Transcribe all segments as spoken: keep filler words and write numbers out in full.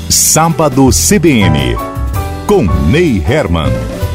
Sábado C B N, com Ney Herman.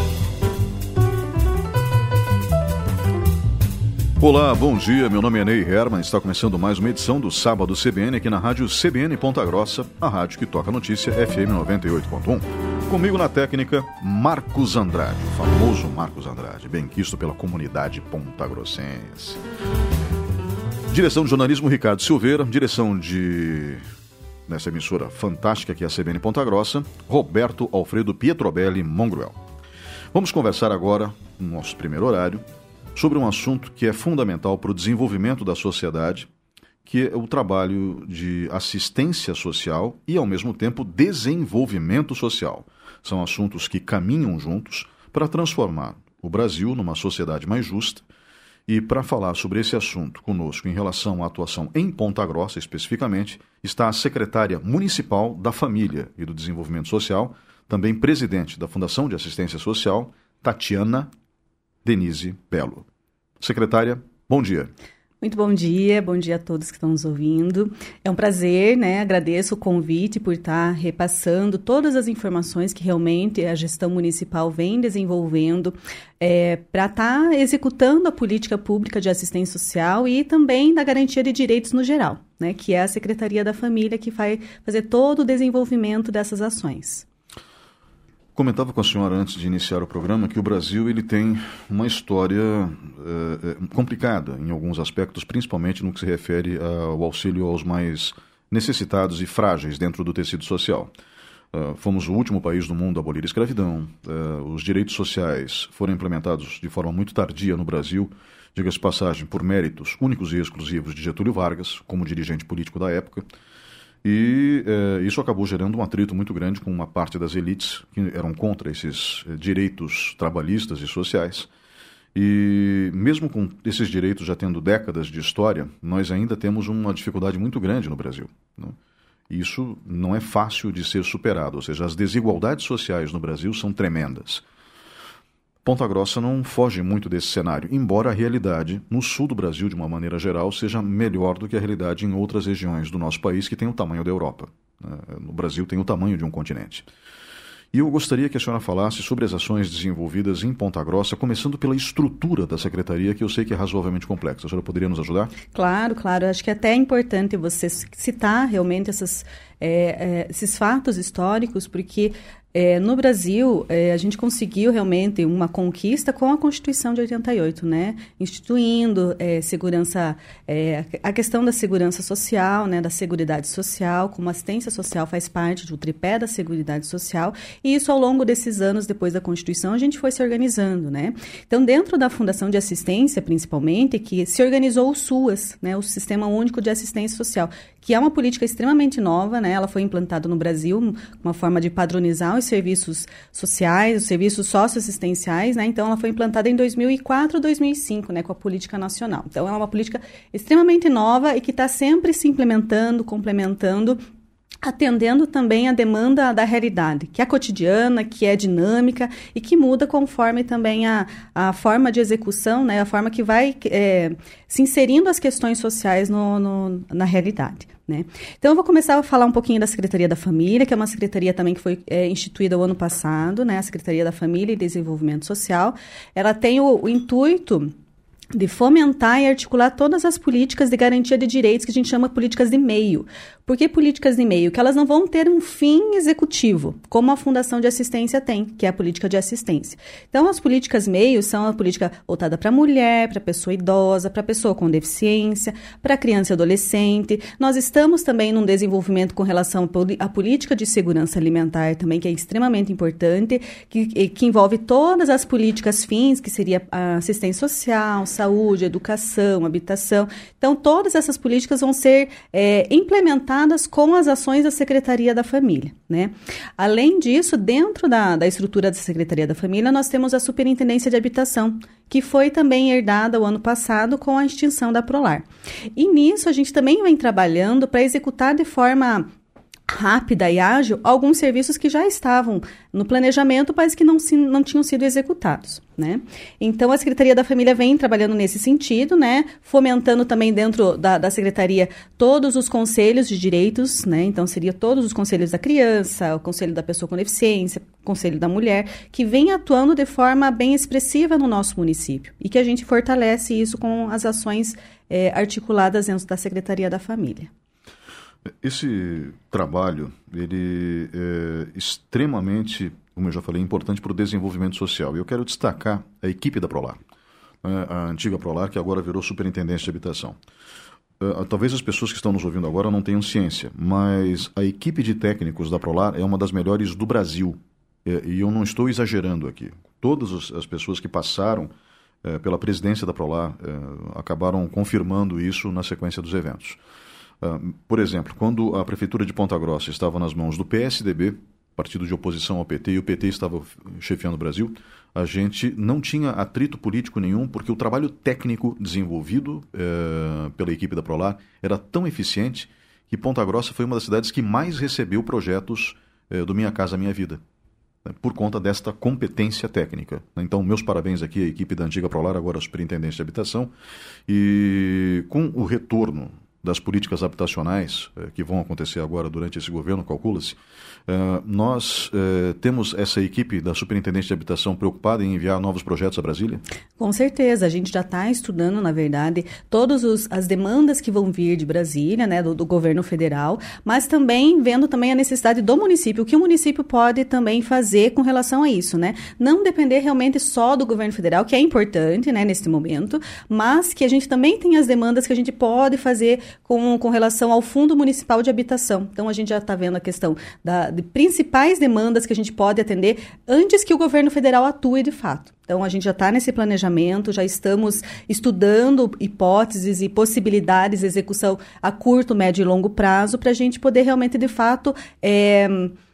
Olá, bom dia, meu nome é Ney Herman, está começando mais uma edição do Sábado C B N aqui na rádio C B N Ponta Grossa, a rádio que toca notícia F M noventa e oito ponto um. Comigo na técnica, Marcos Andrade, o famoso Marcos Andrade, bem quisto pela comunidade pontagrossense. Direção de jornalismo, Ricardo Silveira, direção de... nessa emissora fantástica que é a C B N Ponta Grossa, Roberto Alfredo Pietrobelli Mongruel. Vamos conversar agora, no nosso primeiro horário, sobre um assunto que é fundamental para o desenvolvimento da sociedade, que é o trabalho de assistência social e, ao mesmo tempo, desenvolvimento social. São assuntos que caminham juntos para transformar o Brasil numa sociedade mais justa. E para falar sobre esse assunto conosco em relação à atuação em Ponta Grossa, especificamente, está a secretária municipal da Família e do Desenvolvimento Social, também presidente da Fundação de Assistência Social, Tatiana Denise Belo. Secretária, bom dia. Muito bom dia, bom dia a todos que estão nos ouvindo. É um prazer, né? Agradeço o convite por estar repassando todas as informações que realmente a gestão municipal vem desenvolvendo é, para estar executando a política pública de assistência social e também da garantia de direitos no geral, né? Que é a Secretaria da Família que vai fazer todo o desenvolvimento dessas ações. Comentava com a senhora antes de iniciar o programa que o Brasil ele tem uma história é, complicada em alguns aspectos, principalmente no que se refere ao auxílio aos mais necessitados e frágeis dentro do tecido social. Uh, fomos o último país do mundo a abolir a escravidão, uh, os direitos sociais foram implementados de forma muito tardia no Brasil, diga-se passagem, por méritos únicos e exclusivos de Getúlio Vargas, como dirigente político da época. E eh, isso acabou gerando um atrito muito grande com uma parte das elites que eram contra esses eh, direitos trabalhistas e sociais. E mesmo com esses direitos já tendo décadas de história, nós ainda temos uma dificuldade muito grande no Brasil, né? Isso não é fácil de ser superado, ou seja, as desigualdades sociais no Brasil são tremendas. Ponta Grossa não foge muito desse cenário, embora a realidade no sul do Brasil, de uma maneira geral, seja melhor do que a realidade em outras regiões do nosso país que tem o tamanho da Europa. No Brasil tem o tamanho de um continente. E eu gostaria que a senhora falasse sobre as ações desenvolvidas em Ponta Grossa, começando pela estrutura da secretaria, que eu sei que é razoavelmente complexa. A senhora poderia nos ajudar? Claro, claro. Acho que é até importante você citar realmente essas, é, é, esses fatos históricos, porque... É, no Brasil, é, a gente conseguiu realmente uma conquista com a Constituição de oitenta e oito, né? Instituindo é, segurança, é, a questão da segurança social, né? Da seguridade social, como a assistência social faz parte do tripé da seguridade social, e isso ao longo desses anos, depois da Constituição, a gente foi se organizando, né? Então, dentro da Fundação de Assistência, principalmente, que se organizou o SUAS, né? O Sistema Único de Assistência Social, que é uma política extremamente nova, né? Ela foi implantada no Brasil, uma forma de padronizar os serviços sociais, os serviços socioassistenciais, né? Então, ela foi implantada em dois mil e quatro, dois mil e cinco, né? Com a política nacional. Então, é uma política extremamente nova e que está sempre se implementando, complementando, atendendo também a demanda da realidade, que é cotidiana, que é dinâmica e que muda conforme também a, a forma de execução, né? A forma que vai é, se inserindo as questões sociais no, no, na realidade. Né? Então, eu vou começar a falar um pouquinho da Secretaria da Família, que é uma secretaria também que foi é, instituída o ano passado, né? A Secretaria da Família e Desenvolvimento Social. Ela tem o, o intuito de fomentar e articular todas as políticas de garantia de direitos, que a gente chama políticas de meio. Por que políticas de meio? Que elas não vão ter um fim executivo, como a Fundação de Assistência tem, que é a política de assistência. Então, as políticas meio são a política voltada para a mulher, para a pessoa idosa, para a pessoa com deficiência, para a criança e adolescente. Nós estamos também num desenvolvimento com relação à política de segurança alimentar também, que é extremamente importante, que, que envolve todas as políticas fins, que seria a assistência social, saúde, educação, habitação. Então, todas essas políticas vão ser é, implementadas com as ações da Secretaria da Família, né? Além disso, dentro da, da estrutura da Secretaria da Família, nós temos a Superintendência de Habitação, que foi também herdada o ano passado com a extinção da Prolar. E nisso, a gente também vem trabalhando para executar de forma rápida e ágil alguns serviços que já estavam no planejamento, mas que não, se, não tinham sido executados, né? Então, a Secretaria da Família vem trabalhando nesse sentido, né? Fomentando também dentro da, da Secretaria todos os conselhos de direitos, né? Então, seria todos os conselhos da criança, o conselho da pessoa com deficiência, o conselho da mulher, que vem atuando de forma bem expressiva no nosso município e que a gente fortalece isso com as ações é, articuladas dentro da Secretaria da Família. Esse trabalho, ele é extremamente, como eu já falei, importante para o desenvolvimento social. E eu quero destacar a equipe da Prolar, né? A antiga Prolar, que agora virou Superintendência de Habitação. Uh, talvez as pessoas que estão nos ouvindo agora não tenham ciência, mas a equipe de técnicos da Prolar é uma das melhores do Brasil. E, e eu não estou exagerando aqui. Todas as pessoas que passaram uh, pela presidência da Prolar uh, acabaram confirmando isso na sequência dos eventos. Uh, por exemplo, quando a Prefeitura de Ponta Grossa estava nas mãos do P S D B, partido de oposição ao P T, e o P T estava chefiando o Brasil, a gente não tinha atrito político nenhum, porque o trabalho técnico desenvolvido uh, pela equipe da Prolar era tão eficiente que Ponta Grossa foi uma das cidades que mais recebeu projetos uh, do Minha Casa Minha Vida, né, por conta desta competência técnica. Então, meus parabéns aqui à equipe da antiga Prolar, agora a Superintendência de Habitação, e com o retorno das políticas habitacionais eh, que vão acontecer agora durante esse governo, calcula-se, eh, nós eh, temos essa equipe da Superintendência de Habitação preocupada em enviar novos projetos a Brasília? Com certeza, a gente já está estudando, na verdade, todas os, as demandas que vão vir de Brasília, né, do, do governo federal, mas também vendo também a necessidade do município, o que o município pode também fazer com relação a isso, né? Não depender realmente só do governo federal, que é importante, né, nesse momento, mas que a gente também tem as demandas que a gente pode fazer Com, com relação ao Fundo Municipal de Habitação. Então, a gente já está vendo a questão da, de principais demandas que a gente pode atender antes que o governo federal atue de fato. Então, a gente já está nesse planejamento, já estamos estudando hipóteses e possibilidades de execução a curto, médio e longo prazo para a gente poder realmente, de fato, é,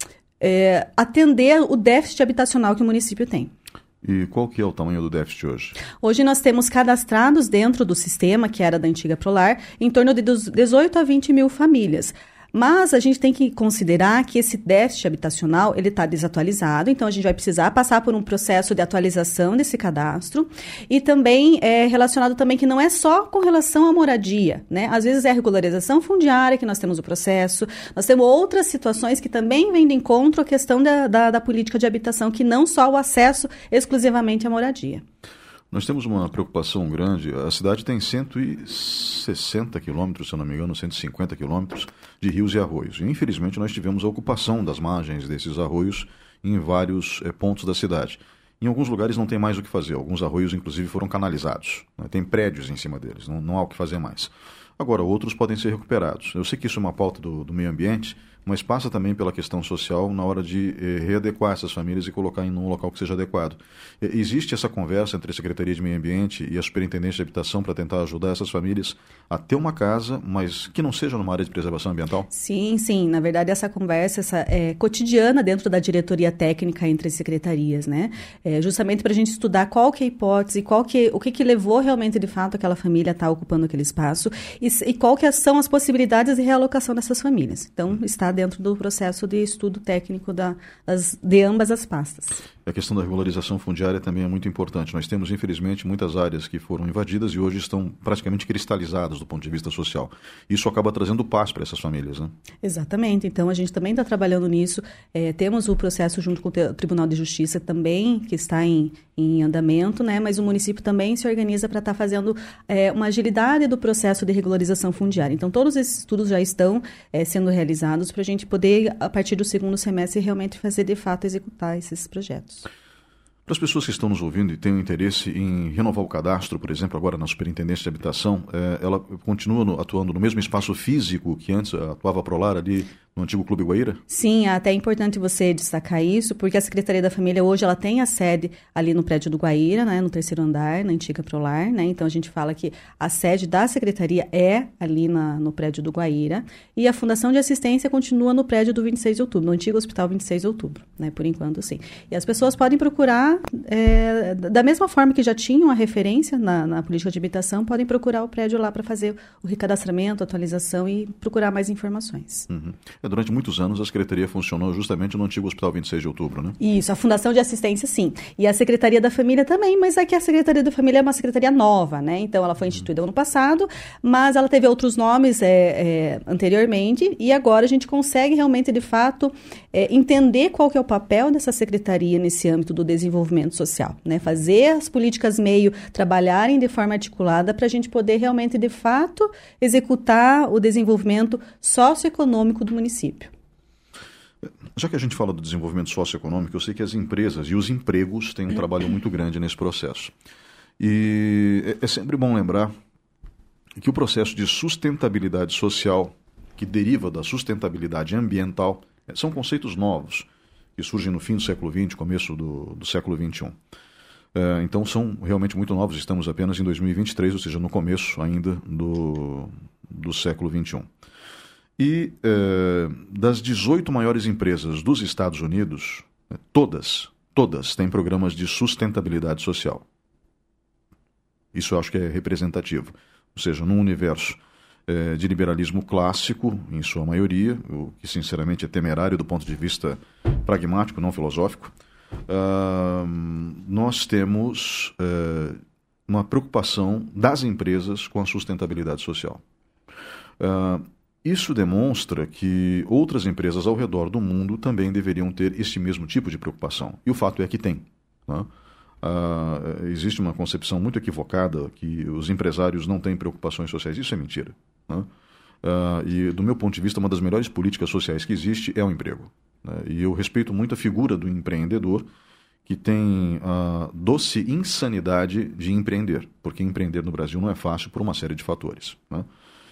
é, atender o déficit habitacional que o município tem. E qual que é o tamanho do déficit hoje? Hoje nós temos cadastrados dentro do sistema, que era da antiga Prolar, em torno de dezoito a vinte mil famílias. Mas a gente tem que considerar que esse déficit habitacional, ele está desatualizado, então a gente vai precisar passar por um processo de atualização desse cadastro e também é relacionado também que não é só com relação à moradia, né? Às vezes é a regularização fundiária que nós temos o processo, nós temos outras situações que também vêm de encontro à questão da, da, da política de habitação, que não só o acesso exclusivamente à moradia. Nós temos uma preocupação grande. A cidade tem cento e sessenta quilômetros, se eu não me engano, cento e cinquenta quilômetros de rios e arroios. E, infelizmente, nós tivemos a ocupação das margens desses arroios em vários é, pontos da cidade. Em alguns lugares não tem mais o que fazer. Alguns arroios, inclusive, foram canalizados, né? Tem prédios em cima deles, não, não há o que fazer mais. Agora, outros podem ser recuperados. Eu sei que isso é uma pauta do, do meio ambiente, mas passa também pela questão social na hora de eh, readequar essas famílias e colocar em um local que seja adequado. Eh, existe essa conversa entre a Secretaria de Meio Ambiente e a Superintendência de Habitação para tentar ajudar essas famílias a ter uma casa, mas que não seja numa área de preservação ambiental? Sim, sim. Na verdade, essa conversa essa, é cotidiana dentro da diretoria técnica entre as secretarias, né? É, justamente para a gente estudar qual que é a hipótese, qual que, o que, que levou realmente, de fato, aquela família a estar ocupando aquele espaço e, e qual que são as possibilidades de realocação dessas famílias. Então, está dentro do processo de estudo técnico da, das, de ambas as pastas. A questão da regularização fundiária também é muito importante. Nós temos, infelizmente, muitas áreas que foram invadidas e hoje estão praticamente cristalizadas do ponto de vista social. Isso acaba trazendo paz para essas famílias, né? Exatamente. Então, a gente também está trabalhando nisso. É, temos o processo junto com o Tribunal de Justiça também, que está em, em andamento, né? Mas o município também se organiza para estar tá fazendo é, uma agilidade do processo de regularização fundiária. Então, todos esses estudos já estão é, sendo realizados para a gente poder, a partir do segundo semestre, realmente fazer, de fato, executar esses projetos. Para as pessoas que estão nos ouvindo e têm interesse em renovar o cadastro, por exemplo, agora na Superintendência de Habitação, é, ela continua no, atuando no mesmo espaço físico que antes atuava a Prolar ali no antigo Clube Guaíra? Sim, é até importante você destacar isso, porque a Secretaria da Família hoje ela tem a sede ali no prédio do Guaíra, né, no terceiro andar, na antiga Prolar, né? Então a gente fala que a sede da Secretaria é ali na, no prédio do Guaíra e a Fundação de Assistência continua no prédio do vinte e seis de outubro, no antigo Hospital vinte e seis de outubro, né? Por enquanto, sim. E as pessoas podem procurar, é, da mesma forma que já tinham a referência na, na política de habitação, podem procurar o prédio lá para fazer o recadastramento, atualização e procurar mais informações. Uhum. É, durante muitos anos a Secretaria funcionou justamente no antigo Hospital vinte e seis de Outubro, né? Isso, a Fundação de Assistência, sim. E a Secretaria da Família também, mas aqui a Secretaria da Família é uma secretaria nova, né? Então ela foi instituída ano passado, mas ela teve outros nomes é, é, anteriormente, e agora a gente consegue realmente, de fato, é, entender qual que é o papel dessa secretaria nesse âmbito do desenvolvimento social, né? Fazer as políticas meio trabalharem de forma articulada para a gente poder realmente, de fato, executar o desenvolvimento socioeconômico do município. Já que a gente fala do desenvolvimento socioeconômico, eu sei que as empresas e os empregos têm um trabalho muito grande nesse processo. E é sempre bom lembrar que o processo de sustentabilidade social, que deriva da sustentabilidade ambiental, são conceitos novos, que surgem no fim do século vinte, começo do, do século vinte e um. É, então são realmente muito novos, estamos apenas em dois mil e vinte e três, ou seja, no começo ainda do, do século vinte e um. E eh, das dezoito maiores empresas dos Estados Unidos, todas, todas têm programas de sustentabilidade social. Isso eu acho que é representativo. Ou seja, num universo eh, de liberalismo clássico, em sua maioria, o que sinceramente é temerário do ponto de vista pragmático, não filosófico, uh, nós temos uh, uma preocupação das empresas com a sustentabilidade social. Uh, Isso demonstra que outras empresas ao redor do mundo também deveriam ter esse mesmo tipo de preocupação. E o fato é que tem. Né? Uh, existe uma concepção muito equivocada que os empresários não têm preocupações sociais. Isso é mentira. Né? Uh, e, do meu ponto de vista, uma das melhores políticas sociais que existe é o emprego. Né? E eu respeito muito a figura do empreendedor que tem a doce insanidade de empreender, porque empreender no Brasil não é fácil por uma série de fatores. Né?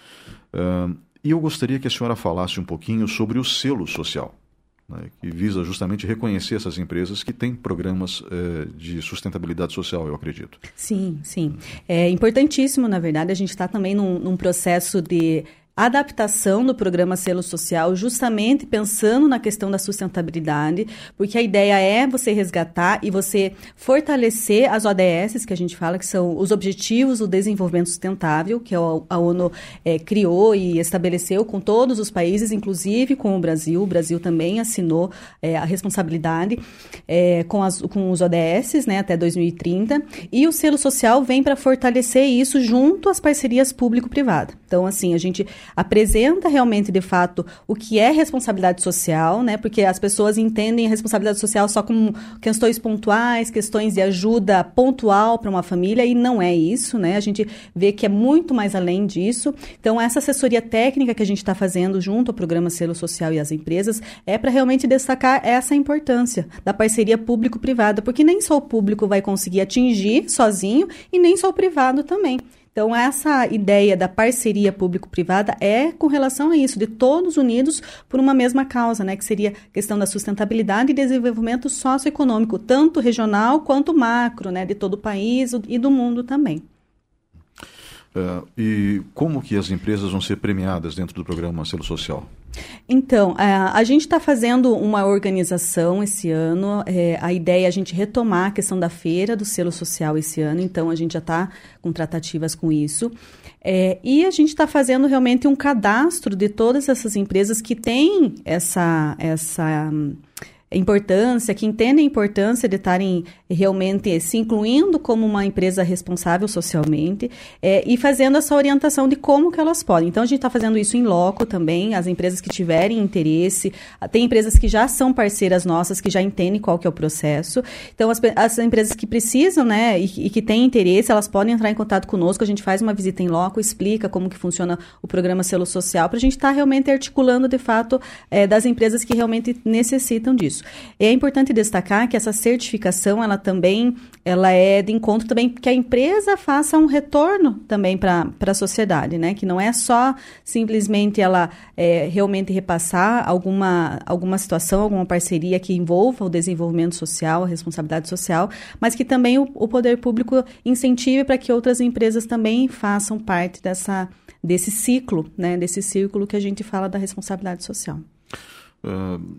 Uh, E eu gostaria que a senhora falasse um pouquinho sobre o selo social, né, que visa justamente reconhecer essas empresas que têm programas eh, de sustentabilidade social, eu acredito. Sim, sim. É importantíssimo, na verdade, a gente está também num, num processo de adaptação do programa Selo Social, justamente pensando na questão da sustentabilidade, porque a ideia é você resgatar e você fortalecer as O D Ss, que a gente fala que são os Objetivos do Desenvolvimento Sustentável, que a ONU é, criou e estabeleceu com todos os países, inclusive com o Brasil. O Brasil também assinou é, a responsabilidade é, com, as, com os O D Ss, né, até dois mil e trinta, e o Selo Social vem para fortalecer isso junto às parcerias público-privada. Então, assim, a gente apresenta realmente, de fato, o que é responsabilidade social, né? Porque as pessoas entendem a responsabilidade social só como questões pontuais, questões de ajuda pontual para uma família, e não é isso, né? A gente vê que é muito mais além disso. Então, essa assessoria técnica que a gente está fazendo junto ao programa Selo Social e às empresas é para realmente destacar essa importância da parceria público-privada, porque nem só o público vai conseguir atingir sozinho e nem só o privado também. Então, essa ideia da parceria público-privada é com relação a isso, de todos unidos por uma mesma causa, né, que seria a questão da sustentabilidade e desenvolvimento socioeconômico, tanto regional quanto macro, né, de todo o país e do mundo também. Uh, e como que as empresas vão ser premiadas dentro do programa Selo Social? Então, a, a gente está fazendo uma organização esse ano, é, a ideia é a gente retomar a questão da feira do selo social esse ano, então a gente já está com tratativas com isso, é, e a gente está fazendo realmente um cadastro de todas essas empresas que têm essa... essa importância, que entendem a importância de estarem realmente se incluindo como uma empresa responsável socialmente é, e fazendo essa orientação de como que elas podem. Então, a gente está fazendo isso em loco também, as empresas que tiverem interesse, tem empresas que já são parceiras nossas, que já entendem qual que é o processo. Então, as, as empresas que precisam, né, e, e que têm interesse, elas podem entrar em contato conosco, a gente faz uma visita em loco, explica como que funciona o programa Selo Social, para a gente estar tá realmente articulando, de fato, é, das empresas que realmente necessitam disso. É importante destacar que essa certificação, ela também, ela é de encontro também que a empresa faça um retorno também para a sociedade, né? Que não é só simplesmente ela é, realmente repassar alguma, alguma situação, alguma parceria que envolva o desenvolvimento social, a responsabilidade social, mas que também o, o poder público incentive para que outras empresas também façam parte dessa, desse ciclo, né? Desse círculo que a gente fala da responsabilidade social. Uh...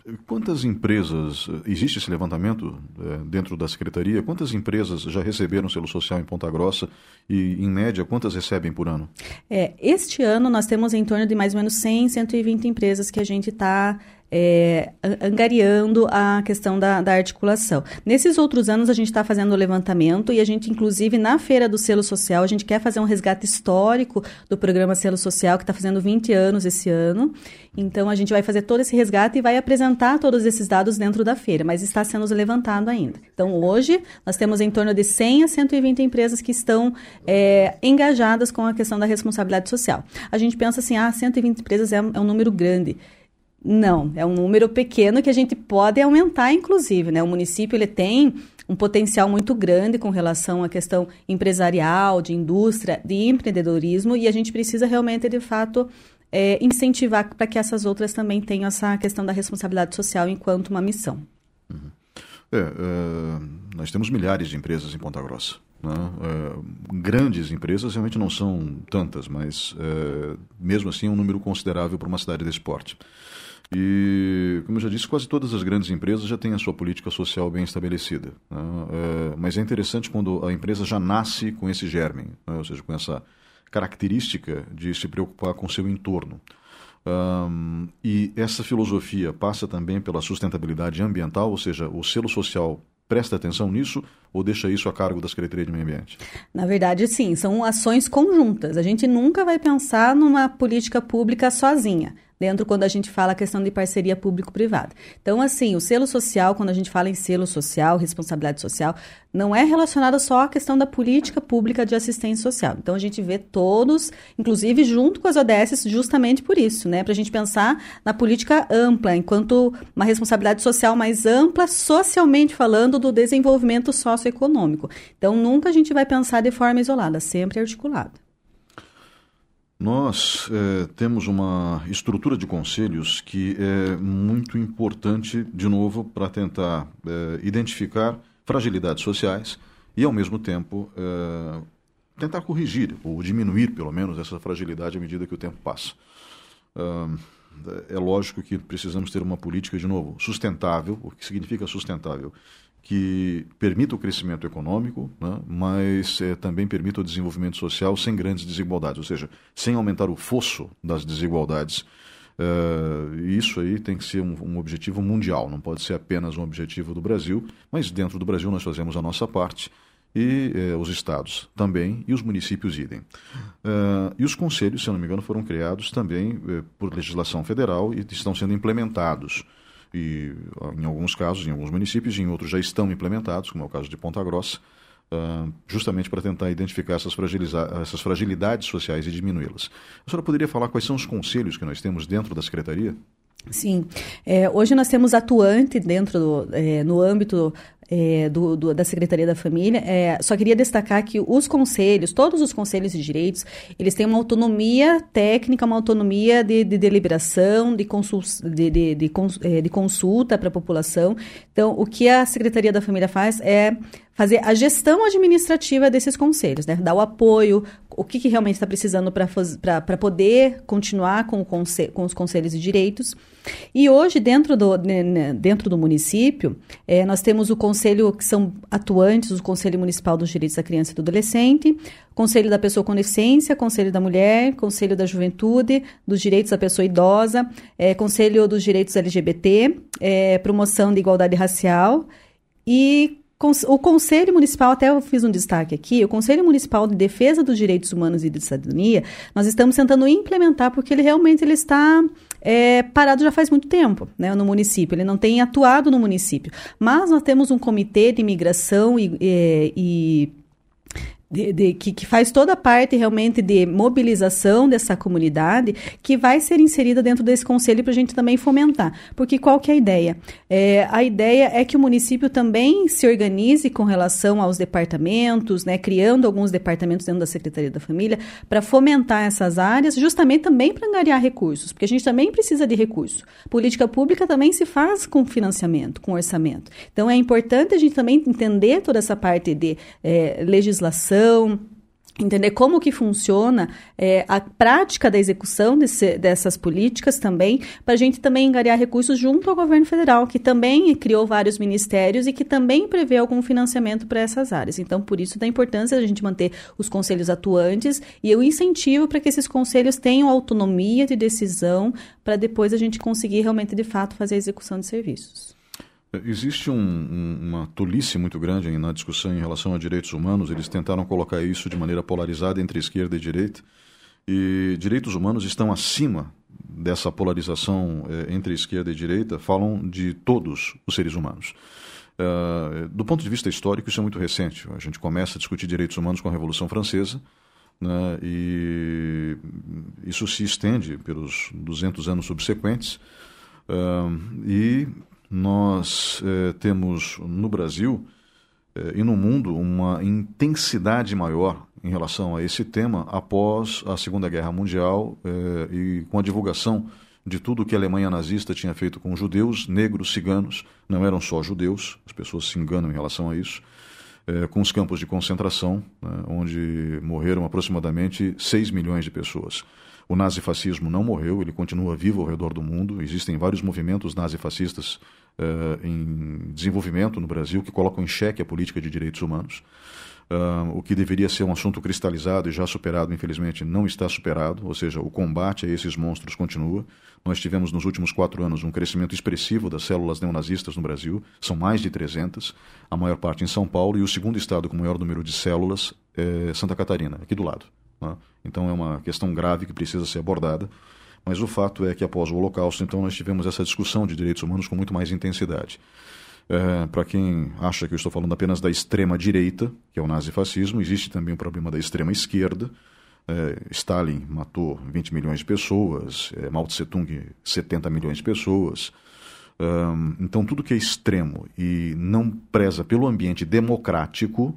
Quantas empresas, existe esse levantamento é, dentro da Secretaria, quantas empresas já receberam selo social em Ponta Grossa e, em média, quantas recebem por ano? É, este ano nós temos em torno de mais ou menos cem, cento e vinte empresas que a gente está é, angariando a questão da, da articulação. Nesses outros anos a gente está fazendo o levantamento e a gente, inclusive, na Feira do Selo Social, a gente quer fazer um resgate histórico do programa Selo Social, que está fazendo vinte anos esse ano. Então, a gente vai fazer todo esse resgate e vai apresentar todos esses dados dentro da feira, mas está sendo levantado ainda. Então, hoje, nós temos em torno de cem a cento e vinte empresas que estão é, engajadas com a questão da responsabilidade social. A gente pensa assim, ah, cento e vinte empresas é, é um número grande. Não, é um número pequeno que a gente pode aumentar, inclusive, né? O município, ele tem um potencial muito grande com relação à questão empresarial, de indústria, de empreendedorismo, e a gente precisa realmente, de fato, é, incentivar para que essas outras também tenham essa questão da responsabilidade social enquanto uma missão. Uhum. É, é, nós temos milhares de empresas em Ponta Grossa. Né? É, grandes empresas realmente não são tantas, mas é, mesmo assim é um número considerável para uma cidade desse porte. E, como eu já disse, quase todas as grandes empresas já têm a sua política social bem estabelecida. Né? É, mas é interessante quando a empresa já nasce com esse germe, né? Ou seja, com essa característica de se preocupar com o seu entorno. Um, e essa filosofia passa também pela sustentabilidade ambiental, ou seja, o selo social presta atenção nisso ou deixa isso a cargo da Secretaria de Meio Ambiente? Na verdade, sim, são ações conjuntas. A gente nunca vai pensar numa política pública sozinha, dentro quando a gente fala a questão de parceria público-privada. Então, assim, o selo social, quando a gente fala em selo social, responsabilidade social, não é relacionado só à questão da política pública de assistência social. Então, a gente vê todos, inclusive junto com as O D S, justamente por isso, né? Para a gente pensar na política ampla, enquanto uma responsabilidade social mais ampla, socialmente falando, do desenvolvimento socioeconômico. Então, nunca a gente vai pensar de forma isolada, sempre articulada. Nós é, temos uma estrutura de conselhos que é muito importante, de novo, para tentar é, identificar fragilidades sociais e, ao mesmo tempo, é, tentar corrigir ou diminuir, pelo menos, essa fragilidade à medida que o tempo passa. É, é lógico que precisamos ter uma política, de novo, sustentável. O que significa sustentável? Que permita o crescimento econômico, né, mas é, também permita o desenvolvimento social sem grandes desigualdades, ou seja, sem aumentar o fosso das desigualdades. Uh, isso aí tem que ser um, um objetivo mundial, não pode ser apenas um objetivo do Brasil, mas dentro do Brasil nós fazemos a nossa parte e eh, os estados também e os municípios idem. Uh, e os conselhos, se eu não me engano, foram criados também eh, por legislação federal e estão sendo implementados. E em alguns casos, em alguns municípios, em outros já estão implementados, como é o caso de Ponta Grossa, uh, justamente para tentar identificar essas, essas fragilidades sociais e diminuí-las. A senhora poderia falar quais são os conselhos que nós temos dentro da Secretaria? Sim. É, hoje nós temos atuante dentro do, é, no âmbito é, do, do, da Secretaria da Família. É, só queria destacar que os conselhos, todos os conselhos de direitos, eles têm uma autonomia técnica, uma autonomia de, de deliberação, de, consul, de, de, de, de, de consulta para a população. Então, o que a Secretaria da Família faz é fazer a gestão administrativa desses conselhos, né? Dar o apoio, o que, que realmente está precisando para poder continuar com, o conselho, com os conselhos de direitos. E hoje, dentro do, dentro do município, é, nós temos o conselho que são atuantes, o Conselho Municipal dos Direitos da Criança e do Adolescente, Conselho da Pessoa com Deficiência, Conselho da Mulher, Conselho da Juventude, dos Direitos da Pessoa Idosa, é, Conselho dos Direitos L G B T, é, Promoção de Igualdade Racial e o Conselho Municipal, até eu fiz um destaque aqui, o Conselho Municipal de Defesa dos Direitos Humanos e de Cidadania, nós estamos tentando implementar porque ele realmente ele está é, parado já faz muito tempo, né, no município, ele não tem atuado no município, mas nós temos um comitê de imigração e, e, e De, de, que, que faz toda a parte realmente de mobilização dessa comunidade que vai ser inserida dentro desse conselho para a gente também fomentar. Porque qual que é a ideia? É, a ideia é que o município também se organize com relação aos departamentos, né, criando alguns departamentos dentro da Secretaria da Família para fomentar essas áreas, justamente também para angariar recursos, porque a gente também precisa de recursos. Política pública também se faz com financiamento, com orçamento. Então é importante a gente também entender toda essa parte de é, legislação, entender como que funciona é, a prática da execução desse, dessas políticas também, para a gente também angariar recursos junto ao governo federal, que também criou vários ministérios e que também prevê algum financiamento para essas áreas. Então, por isso da importância da gente manter os conselhos atuantes e o incentivo para que esses conselhos tenham autonomia de decisão para depois a gente conseguir realmente, de fato, fazer a execução de serviços. Existe um, um, uma tolice muito grande na discussão em relação a direitos humanos. Eles tentaram colocar isso de maneira polarizada entre esquerda e direita. E direitos humanos estão acima dessa polarização eh, entre esquerda e direita, falam de todos os seres humanos. Uh, do ponto de vista histórico, isso é muito recente. A gente começa a discutir direitos humanos com a Revolução Francesa, né, e isso se estende pelos duzentos anos subsequentes. Uh, e Nós eh, temos no Brasil eh, e no mundo uma intensidade maior em relação a esse tema após a Segunda Guerra Mundial eh, e com a divulgação de tudo que a Alemanha nazista tinha feito com judeus, negros, ciganos. Não eram só judeus, as pessoas se enganam em relação a isso, eh, com os campos de concentração, né, onde morreram aproximadamente seis milhões de pessoas. O nazifascismo não morreu, ele continua vivo ao redor do mundo. Existem vários movimentos nazifascistas uh, em desenvolvimento no Brasil que colocam em xeque a política de direitos humanos. Uh, o que deveria ser um assunto cristalizado e já superado, infelizmente, não está superado, ou seja, o combate a esses monstros continua. Nós tivemos nos últimos quatro anos um crescimento expressivo das células neonazistas no Brasil, são mais de trezentas, a maior parte em São Paulo, e o segundo estado com o maior número de células é Santa Catarina, aqui do lado. Então é uma questão grave que precisa ser abordada, mas o fato é que após o Holocausto, então, nós tivemos essa discussão de direitos humanos com muito mais intensidade. É, para quem acha que eu estou falando apenas da extrema-direita, que é o nazifascismo, existe também o problema da extrema-esquerda. É, Stalin matou vinte milhões de pessoas, é, Mao Tse-tung setenta milhões de pessoas. É, então tudo que é extremo e não preza pelo ambiente democrático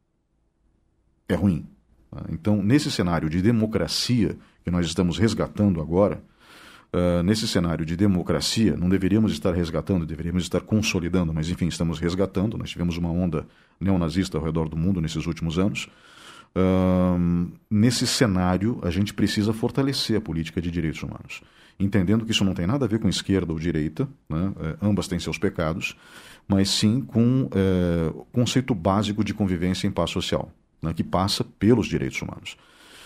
é ruim. Então, nesse cenário de democracia que nós estamos resgatando agora, uh, nesse cenário de democracia, não deveríamos estar resgatando, deveríamos estar consolidando, mas enfim, estamos resgatando. Nós tivemos uma onda neonazista ao redor do mundo nesses últimos anos. Uh, nesse cenário, a gente precisa fortalecer a política de direitos humanos, entendendo que isso não tem nada a ver com esquerda ou direita, né? uh, ambas têm seus pecados, mas sim com o uh, conceito básico de convivência em paz social, que passa pelos direitos humanos.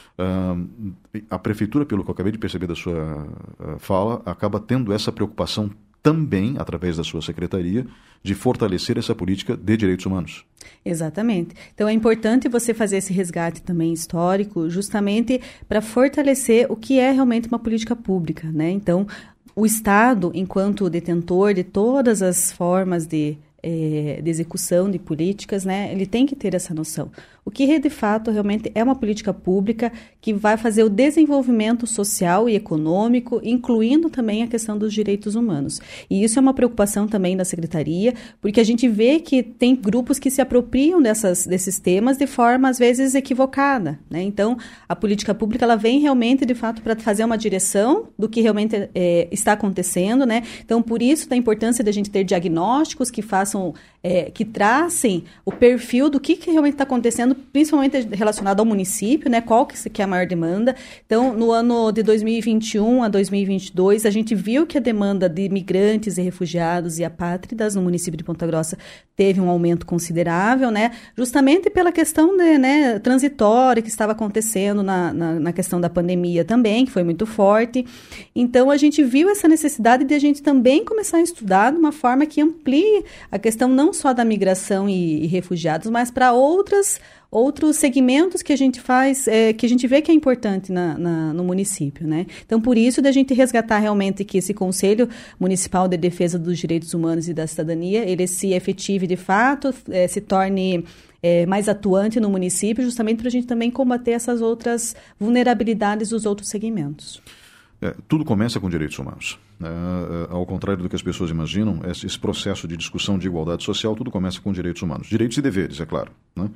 Uh, a prefeitura, pelo que eu acabei de perceber da sua uh, fala, acaba tendo essa preocupação também, através da sua secretaria, de fortalecer essa política de direitos humanos. Exatamente. Então é importante você fazer esse resgate também histórico, justamente para fortalecer o que é realmente uma política pública, né? Então, o Estado, enquanto detentor de todas as formas de É, de execução de políticas, né, ele tem que ter essa noção. O que, de fato, realmente é uma política pública que vai fazer o desenvolvimento social e econômico, incluindo também a questão dos direitos humanos. E isso é uma preocupação também da Secretaria, porque a gente vê que tem grupos que se apropriam dessas, desses temas de forma, às vezes, equivocada, né? Então, a política pública, ela vem realmente, de fato, para fazer uma direção do que realmente é, está acontecendo, né? Então, por isso, da importância de a gente ter diagnósticos que façam É, que tracem o perfil do que, que realmente está acontecendo, principalmente relacionado ao município, né? Qual que, que é a maior demanda. Então, no ano de dois mil e vinte e um a dois mil e vinte e dois, a gente viu que a demanda de imigrantes e refugiados e apátridas no município de Ponta Grossa teve um aumento considerável, né? Justamente pela questão de, né, transitória que estava acontecendo na, na, na questão da pandemia também, que foi muito forte. Então, a gente viu essa necessidade de a gente também começar a estudar de uma forma que amplie a questão não só da migração e, e refugiados, mas para outras outros segmentos que a gente faz, é, que a gente vê que é importante na, na, no município, né? Então, por isso, da gente resgatar realmente que esse Conselho Municipal de Defesa dos Direitos Humanos e da Cidadania, ele se efetive de fato, é, se torne é, mais atuante no município, justamente para a gente também combater essas outras vulnerabilidades dos outros segmentos. É, tudo começa com direitos humanos. É, é, ao contrário do que as pessoas imaginam, esse, esse processo de discussão de igualdade social, tudo começa com direitos humanos. Direitos e deveres, é claro, né?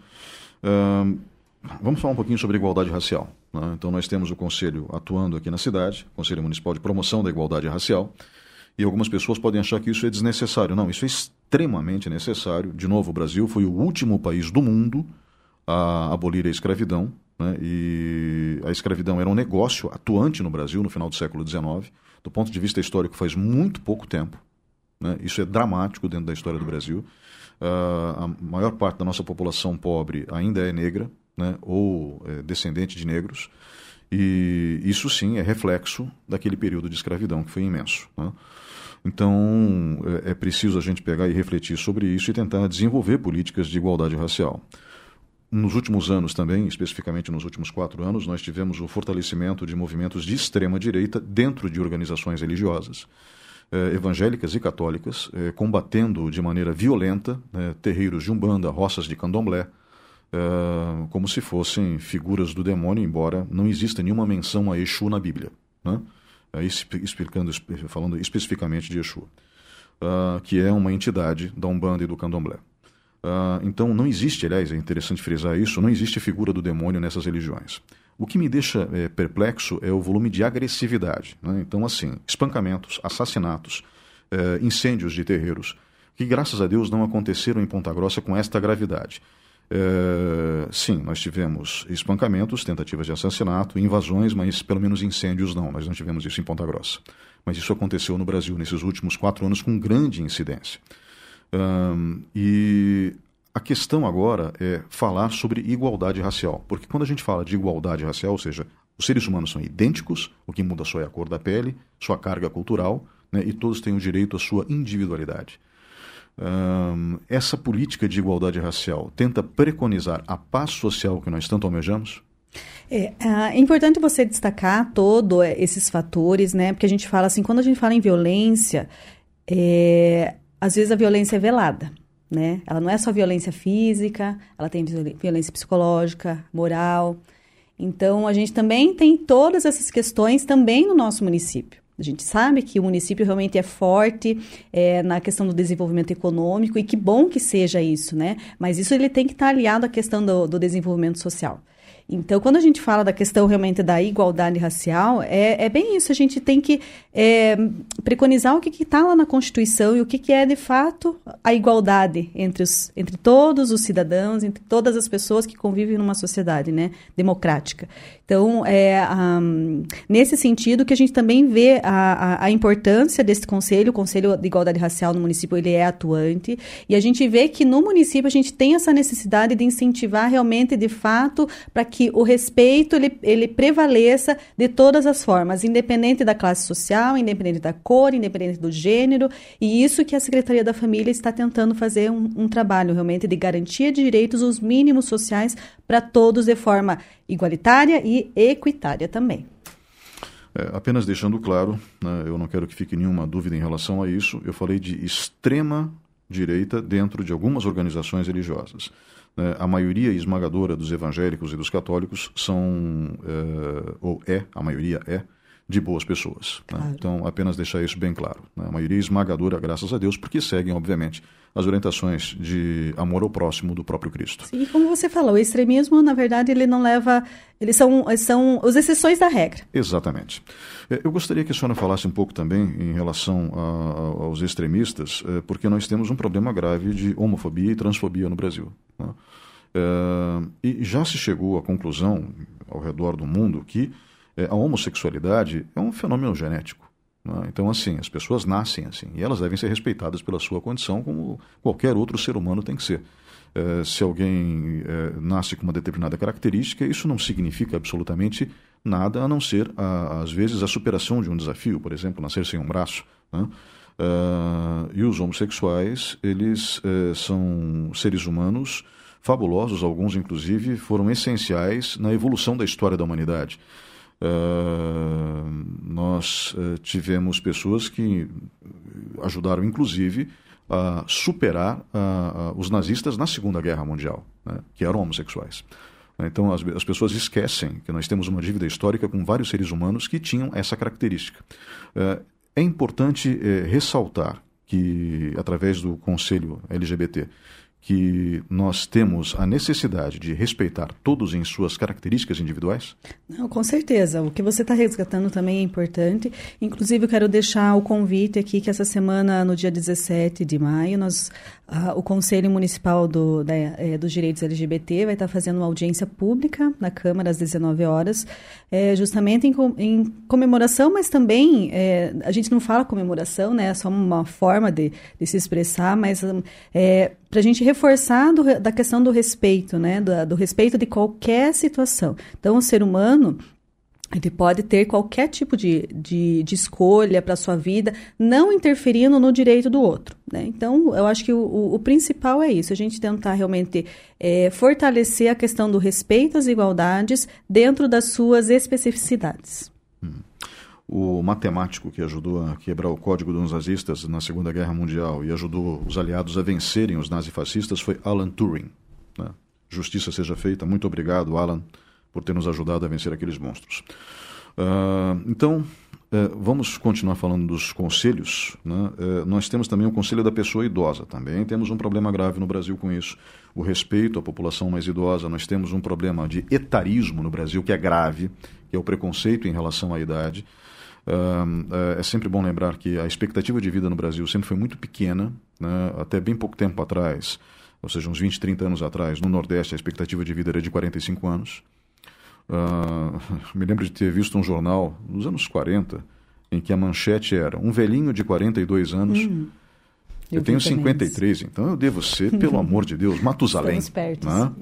Uh, vamos falar um pouquinho sobre igualdade racial, né? Então, nós temos o Conselho atuando aqui na cidade, Conselho Municipal de Promoção da Igualdade Racial, e algumas pessoas podem achar que isso é desnecessário. Não, isso é extremamente necessário. De novo, o Brasil foi o último país do mundo a abolir a escravidão, né? E a escravidão era um negócio atuante no Brasil no final do século dezenove. Do ponto de vista histórico, faz muito pouco tempo, né? Isso é dramático dentro da história do Brasil. Uh, a maior parte da nossa população pobre ainda é negra, né? Ou é descendente de negros. E isso sim é reflexo daquele período de escravidão que foi imenso, né? Então é, é preciso a gente pegar e refletir sobre isso e tentar desenvolver políticas de igualdade racial. Nos últimos anos também, especificamente nos últimos quatro anos, nós tivemos o fortalecimento de movimentos de extrema-direita dentro de organizações religiosas, eh, evangélicas e católicas, eh, combatendo de maneira violenta eh, terreiros de umbanda, roças de candomblé, eh, como se fossem figuras do demônio, embora não exista nenhuma menção a Exu na Bíblia, né? Aí, explicando, falando especificamente de Exu, uh, que é uma entidade da umbanda e do candomblé. Uh, então não existe, aliás, é interessante frisar isso, não existe figura do demônio nessas religiões. O que me deixa é, perplexo é o volume de agressividade, né? Então, assim, espancamentos, assassinatos, é, incêndios de terreiros, que graças a Deus não aconteceram em Ponta Grossa com esta gravidade. É, sim, nós tivemos espancamentos, tentativas de assassinato, invasões, mas pelo menos incêndios não, nós não tivemos isso em Ponta Grossa. Mas isso aconteceu no Brasil nesses últimos quatro anos com grande incidência. Um, e a questão agora é falar sobre igualdade racial, porque quando a gente fala de igualdade racial, ou seja, os seres humanos são idênticos, o que muda só é a cor da pele, sua carga cultural, né, e todos têm o direito à sua individualidade. Um, essa política de igualdade racial tenta preconizar a paz social que nós tanto almejamos? É, é importante você destacar todos esses fatores, né? Porque a gente fala assim, quando a gente fala em violência, é, às vezes a violência é velada, né? Ela não é só violência física, ela tem violência psicológica, moral. Então, a gente também tem todas essas questões também no nosso município. A gente sabe que o município realmente é forte é, na questão do desenvolvimento econômico e que bom que seja isso, né? Mas isso ele tem que estar aliado à questão do, do desenvolvimento social. Então, quando a gente fala da questão realmente da igualdade racial, é, é bem isso, a gente tem que é, preconizar o que está lá na Constituição e o que, que é, de fato, a igualdade entre, os, entre todos os cidadãos, entre todas as pessoas que convivem numa sociedade, né, democrática. Então, é um, nesse sentido que a gente também vê a, a, a importância desse conselho, o Conselho de Igualdade Racial no município, ele é atuante, e a gente vê que no município a gente tem essa necessidade de incentivar realmente, de fato, para que o respeito ele, ele prevaleça de todas as formas, independente da classe social, independente da cor, independente do gênero, e isso que a Secretaria da Família está tentando fazer um, um trabalho realmente de garantia de direitos, os mínimos sociais para todos de forma igualitária e equitária também. É, apenas deixando claro, né, eu não quero que fique nenhuma dúvida em relação a isso, eu falei de extrema direita dentro de algumas organizações religiosas. A maioria esmagadora dos evangélicos e dos católicos são, é, ou é, a maioria é, de boas pessoas. Claro. Né? Então, apenas deixar isso bem claro. Né? A maioria esmagadora, graças a Deus, porque seguem, obviamente, as orientações de amor ao próximo do próprio Cristo. Sim, como você falou, o extremismo, na verdade, ele não leva... Eles são, são as exceções da regra. Exatamente. Eu gostaria que a senhora falasse um pouco também em relação a, aos extremistas, porque nós temos um problema grave de homofobia e transfobia no Brasil. Né? É, e já se chegou à conclusão, ao redor do mundo, que a homossexualidade é um fenômeno genético. Né? Então, assim, as pessoas nascem assim, e elas devem ser respeitadas pela sua condição, como qualquer outro ser humano tem que ser. É, se alguém é, nasce com uma determinada característica, isso não significa absolutamente nada, a não ser, a, às vezes, a superação de um desafio, por exemplo, nascer sem um braço. Né? Uh, e os homossexuais, eles uh, são seres humanos fabulosos, alguns, inclusive, foram essenciais na evolução da história da humanidade. Uh, nós uh, tivemos pessoas que ajudaram, inclusive, a superar uh, uh, os nazistas na Segunda Guerra Mundial, né, que eram homossexuais. Então, as, as pessoas esquecem que nós temos uma dívida histórica com vários seres humanos que tinham essa característica. Uh, é importante uh, ressaltar que, através do Conselho L G B T, que nós temos a necessidade de respeitar todos em suas características individuais? Não, com certeza. O que você está resgatando também é importante. Inclusive, eu quero deixar o convite aqui que essa semana, no dia dezessete de maio, nós Uh, o Conselho Municipal do, da, é, dos Direitos L G B T vai estar fazendo uma audiência pública na Câmara às dezenove horas, é, justamente em, em comemoração, mas também, é, a gente não fala comemoração, né, é só uma forma de, de se expressar, mas é, para a gente reforçar do, da questão do respeito, né, do, do respeito de qualquer situação. Então, o ser humano, ele pode ter qualquer tipo de, de, de escolha para a sua vida, não interferindo no direito do outro, né? Então, eu acho que o, o, o principal é isso, a gente tentar realmente é, fortalecer a questão do respeito às igualdades dentro das suas especificidades. Hum. O matemático que ajudou a quebrar o código dos nazistas na Segunda Guerra Mundial e ajudou os aliados a vencerem os nazifascistas foi Alan Turing, né? Justiça seja feita. Muito obrigado, Alan, por ter nos ajudado a vencer aqueles monstros. Uh, então, uh, vamos continuar falando dos conselhos, né? Uh, nós temos também o Conselho da Pessoa Idosa. Também temos um problema grave no Brasil com isso. O respeito à população mais idosa. Nós temos um problema de etarismo no Brasil, que é grave, que é o preconceito em relação à idade. Uh, uh, é sempre bom lembrar que a expectativa de vida no Brasil sempre foi muito pequena, né? Até bem pouco tempo atrás, ou seja, uns vinte, trinta anos atrás, no Nordeste a expectativa de vida era de quarenta e cinco anos. Uh, me lembro de ter visto um jornal nos anos quarenta em que a manchete era um velhinho de quarenta e dois anos. Hum, eu, eu tenho cinquenta e três, então eu devo ser, pelo amor de Deus, Matusalém. Né?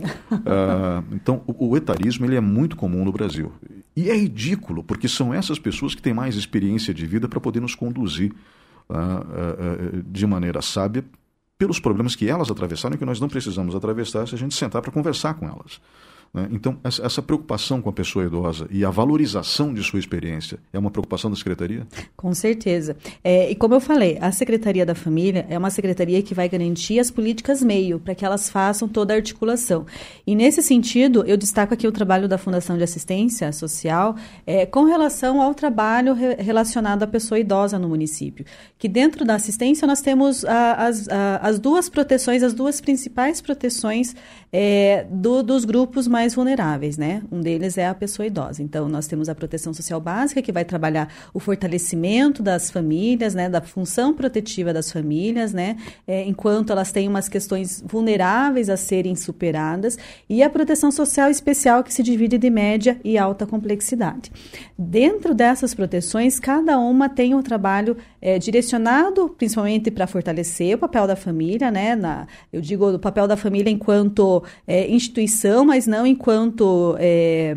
Uh, então o, o etarismo ele é muito comum no Brasil e é ridículo porque são essas pessoas que têm mais experiência de vida para poder nos conduzir uh, uh, uh, de maneira sábia pelos problemas que elas atravessaram e que nós não precisamos atravessar se a gente sentar para conversar com elas. Então, essa preocupação com a pessoa idosa e a valorização de sua experiência é uma preocupação da Secretaria? Com certeza. É, e como eu falei, a Secretaria da Família é uma secretaria que vai garantir as políticas meio para que elas façam toda a articulação. E nesse sentido, eu destaco aqui o trabalho da Fundação de Assistência Social é, com relação ao trabalho re- relacionado à pessoa idosa no município. Que dentro da assistência nós temos a, as, a, as duas proteções, as duas principais proteções é, do, dos grupos mais mais vulneráveis, né? Um deles é a pessoa idosa. Então, nós temos a proteção social básica, que vai trabalhar o fortalecimento das famílias, né? Da função protetiva das famílias, né? É, enquanto elas têm umas questões vulneráveis a serem superadas. E a proteção social especial, que se divide de média e alta complexidade. Dentro dessas proteções, cada uma tem um trabalho é, direcionado, principalmente para fortalecer o papel da família, né? Na, eu digo o papel da família enquanto é, instituição, mas não enquanto é,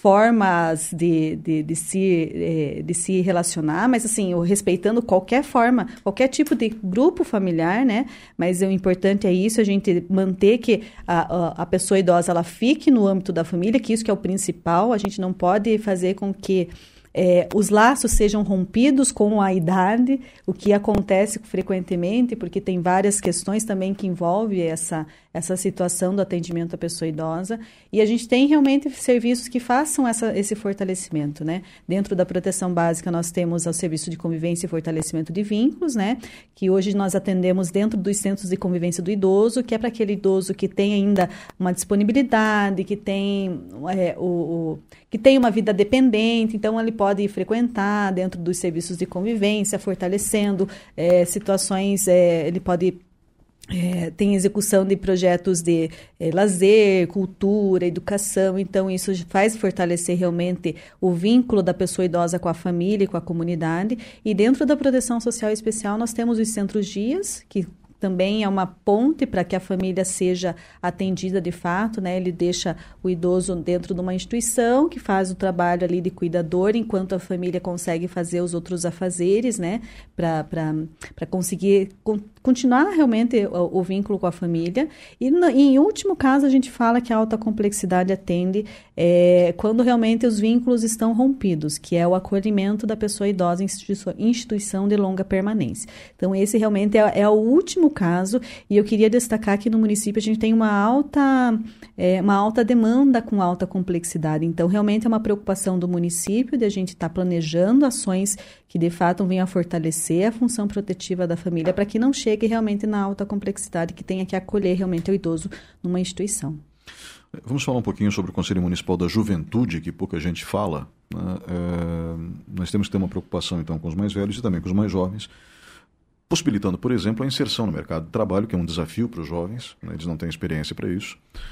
formas de, de, de, se, é, de se relacionar, mas assim, respeitando qualquer forma, qualquer tipo de grupo familiar, né? Mas o importante é isso, a gente manter que a, a, a pessoa idosa ela fique no âmbito da família, que isso que é o principal, a gente não pode fazer com que É, os laços sejam rompidos com a idade, o que acontece frequentemente, porque tem várias questões também que envolvem essa, essa situação do atendimento à pessoa idosa, e a gente tem realmente serviços que façam essa, esse fortalecimento, né? Dentro da proteção básica nós temos o serviço de convivência e fortalecimento de vínculos, né? Que hoje nós atendemos dentro dos centros de convivência do idoso, que é para aquele idoso que tem ainda uma disponibilidade, que tem, é, o, o, que tem uma vida dependente, então ele pode frequentar dentro dos serviços de convivência, fortalecendo é, situações, é, ele pode é, tem execução de projetos de é, lazer, cultura, educação, então isso faz fortalecer realmente o vínculo da pessoa idosa com a família e com a comunidade. E dentro da proteção social especial nós temos os centros-dias, que também é uma ponte para que a família seja atendida de fato, né? Ele deixa o idoso dentro de uma instituição que faz o trabalho ali de cuidador, enquanto a família consegue fazer os outros afazeres, né? Para conseguir con- continuar realmente o, o vínculo com a família. E, no, e, em último caso, a gente fala que a alta complexidade atende é, quando realmente os vínculos estão rompidos, que é o acolhimento da pessoa idosa em instituição, instituição de longa permanência. Então, esse realmente é, é o último caso, e eu queria destacar que no município a gente tem uma alta, é, uma alta demanda com alta complexidade, então realmente é uma preocupação do município de a gente estar tá planejando ações que de fato venham a fortalecer a função protetiva da família para que não chegue realmente na alta complexidade, que tenha que acolher realmente o idoso numa instituição. Vamos falar um pouquinho sobre o Conselho Municipal da Juventude, que pouca gente fala, né? É, nós temos que ter uma preocupação então com os mais velhos e também com os mais jovens. possibilitando, por exemplo, a inserção no mercado de trabalho, que é um desafio para os jovens, né? Eles não têm experiência para isso,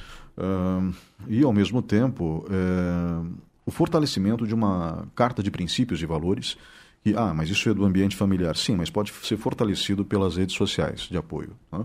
uh, e, ao mesmo tempo, uh, o fortalecimento de uma carta de princípios e valores, que, ah, mas isso é do ambiente familiar. Sim, mas pode ser fortalecido pelas redes sociais de apoio, né?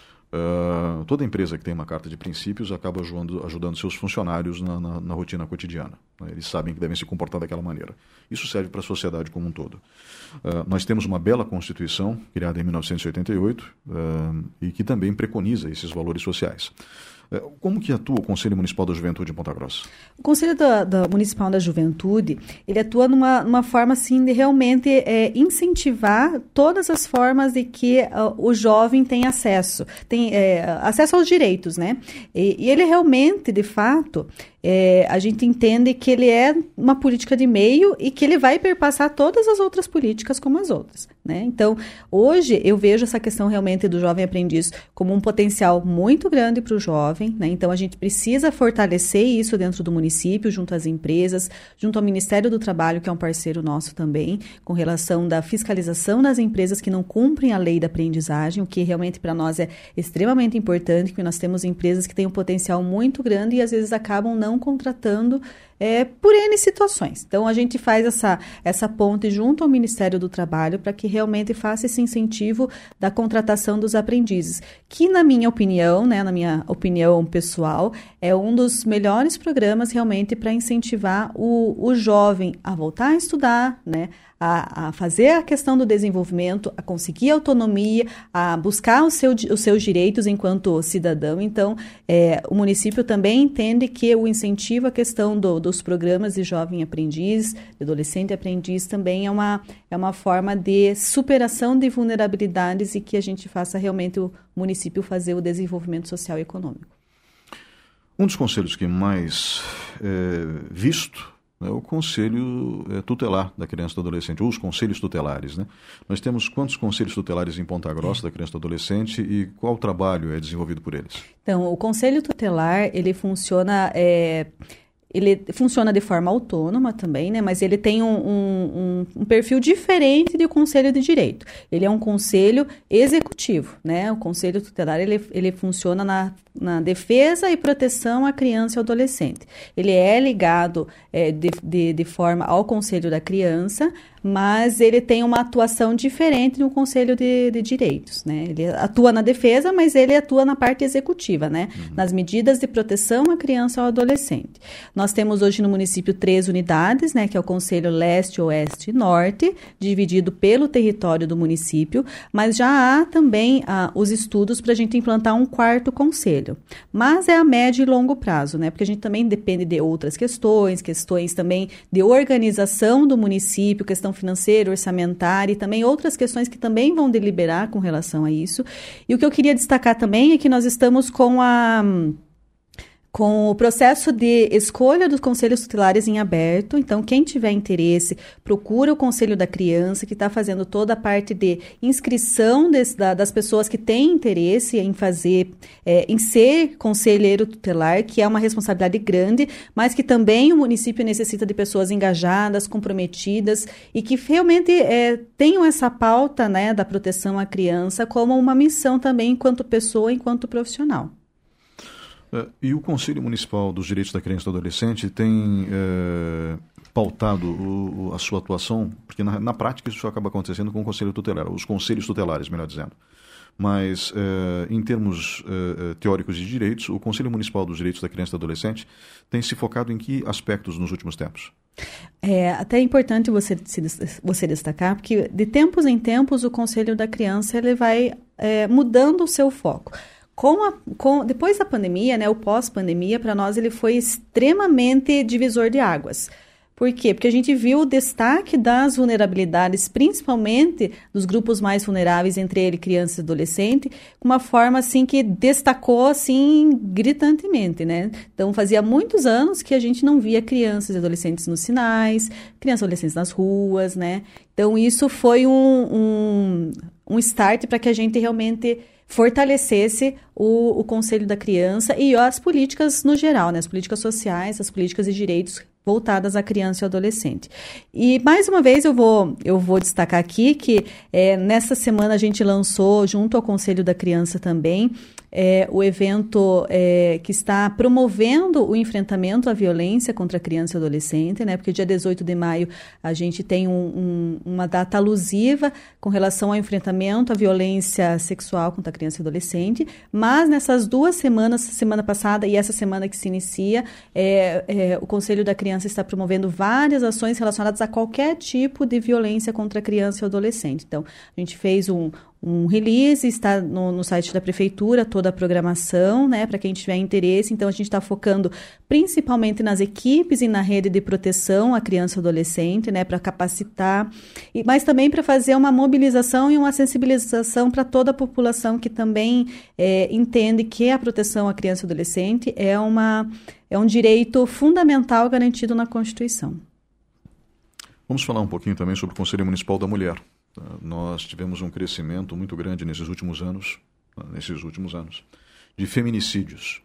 Uh, toda empresa que tem uma carta de princípios acaba ajudando, ajudando seus funcionários na, na, na rotina cotidiana, né? Eles sabem que devem se comportar daquela maneira. Isso serve para a sociedade como um todo. Uh, nós temos uma bela Constituição, criada em mil novecentos e oitenta e oito, uh, e que também preconiza esses valores sociais. Como que atua o Conselho Municipal da Juventude em Ponta Grossa? O Conselho da, da Municipal da Juventude, ele atua numa, numa forma, assim, de realmente é, incentivar todas as formas de que uh, o jovem tem acesso, tem é, acesso aos direitos, né? E, e ele realmente, de fato, é, a gente entende que ele é uma política de meio e que ele vai perpassar todas as outras políticas como as outras, né? Então, hoje, eu vejo essa questão realmente do jovem aprendiz como um potencial muito grande para o jovem, né? Então, a gente precisa fortalecer isso dentro do município, junto às empresas, junto ao Ministério do Trabalho, que é um parceiro nosso também, com relação da fiscalização das empresas que não cumprem a lei da aprendizagem, o que realmente para nós é extremamente importante, porque nós temos empresas que têm um potencial muito grande e às vezes acabam não contratando é, por N situações. Então, a gente faz essa, essa ponte junto ao Ministério do Trabalho para que realmente faça esse incentivo da contratação dos aprendizes, que, na minha opinião, né, na minha opinião pessoal, é um dos melhores programas realmente para incentivar o, o jovem a voltar a estudar, né, A, a fazer a questão do desenvolvimento, a conseguir autonomia, a buscar o seu, os seus direitos enquanto cidadão. Então, é, o município também entende que o incentivo à questão do, dos programas de jovem aprendiz, de adolescente aprendiz, também é uma, é uma forma de superação de vulnerabilidades e que a gente faça realmente o município fazer o desenvolvimento social e econômico. Um dos conselhos que mais é visto é o Conselho Tutelar da Criança e do Adolescente, ou os Conselhos Tutelares, né? Nós temos quantos Conselhos Tutelares em Ponta Grossa da Criança e do Adolescente e qual trabalho é desenvolvido por eles? Então, o Conselho Tutelar, ele funciona... É... Ele funciona de forma autônoma também, né? Mas ele tem um, um, um perfil diferente do Conselho de Direito. Ele é um conselho executivo, né? O Conselho Tutelar, ele, ele funciona na, na defesa e proteção à criança e ao adolescente. Ele é ligado é, de, de, de forma ao Conselho da Criança, mas ele tem uma atuação diferente no Conselho de, de Direitos, né? Ele atua na defesa, mas ele atua na parte executiva, né? Uhum. Nas medidas de proteção à criança e ao adolescente. Nós temos hoje no município três unidades, né? Que é o Conselho Leste, Oeste e Norte, dividido pelo território do município, mas já há também ah, os estudos para a gente implantar um quarto conselho. Mas é a médio e longo prazo, né? Porque a gente também depende de outras questões, questões também de organização do município, questão financeira, orçamentária e também outras questões que também vão deliberar com relação a isso. E o que eu queria destacar também é que nós estamos com a... com o processo de escolha dos conselhos tutelares em aberto. Então, quem tiver interesse, procura o Conselho da Criança, que está fazendo toda a parte de inscrição desse, da, das pessoas que têm interesse em fazer, é, em ser conselheiro tutelar, que é uma responsabilidade grande, mas que também o município necessita de pessoas engajadas, comprometidas e que realmente é, tenham essa pauta, né, da proteção à criança como uma missão também enquanto pessoa, enquanto profissional. E o Conselho Municipal dos Direitos da Criança e do Adolescente tem é, pautado o, a sua atuação, porque na, na prática isso acaba acontecendo com o Conselho Tutelar, os Conselhos Tutelares, melhor dizendo. Mas, é, em termos é, teóricos de direitos, o Conselho Municipal dos Direitos da Criança e do Adolescente tem se focado em que aspectos nos últimos tempos? É até importante você, você destacar, porque de tempos em tempos o Conselho da Criança ele vai é, mudando o seu foco. Com a, com, depois da pandemia, né, o pós-pandemia, para nós ele foi extremamente divisor de águas. Por quê? Porque a gente viu o destaque das vulnerabilidades, principalmente dos grupos mais vulneráveis, entre ele criança e adolescente, com uma forma assim que destacou assim gritantemente, né? Então fazia muitos anos que a gente não via crianças e adolescentes nos sinais, crianças e adolescentes nas ruas, né? Então isso foi um, um, um start para que a gente realmente fortalecesse o, o Conselho da Criança e as políticas no geral, né? As políticas sociais, as políticas de direitos voltadas à criança e ao adolescente. E, mais uma vez, eu vou, eu vou destacar aqui que é, nessa semana a gente lançou, junto ao Conselho da Criança também, é, o evento é, que está promovendo o enfrentamento à violência contra a criança e adolescente, né? Porque dia dezoito de maio a gente tem um, um, uma data alusiva com relação ao enfrentamento à violência sexual contra a criança e adolescente, mas nessas duas semanas, semana passada e essa semana que se inicia, é, é, o Conselho da Criança está promovendo várias ações relacionadas a qualquer tipo de violência contra a criança e o adolescente. Então, a gente fez um, um release, está no, no site da Prefeitura, toda a programação, né, para quem tiver interesse. Então, a gente está focando principalmente nas equipes e na rede de proteção à criança e adolescente, né, para capacitar, e, mas também para fazer uma mobilização e uma sensibilização para toda a população que também é, entende que a proteção à criança e adolescente é uma... É um direito fundamental garantido na Constituição. Vamos falar um pouquinho também sobre o Conselho Municipal da Mulher. Nós tivemos um crescimento muito grande nesses últimos anos, nesses últimos anos, de feminicídios.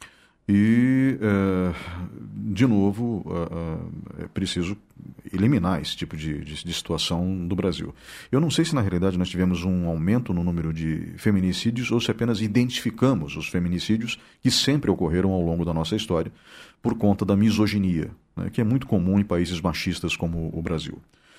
E, é, de novo, é, é preciso eliminar esse tipo de, de, de situação do Brasil. Eu não sei se, na realidade, nós tivemos um aumento no número de feminicídios ou se apenas identificamos os feminicídios que sempre ocorreram ao longo da nossa história por conta da misoginia, né, que é muito comum em países machistas como o Brasil.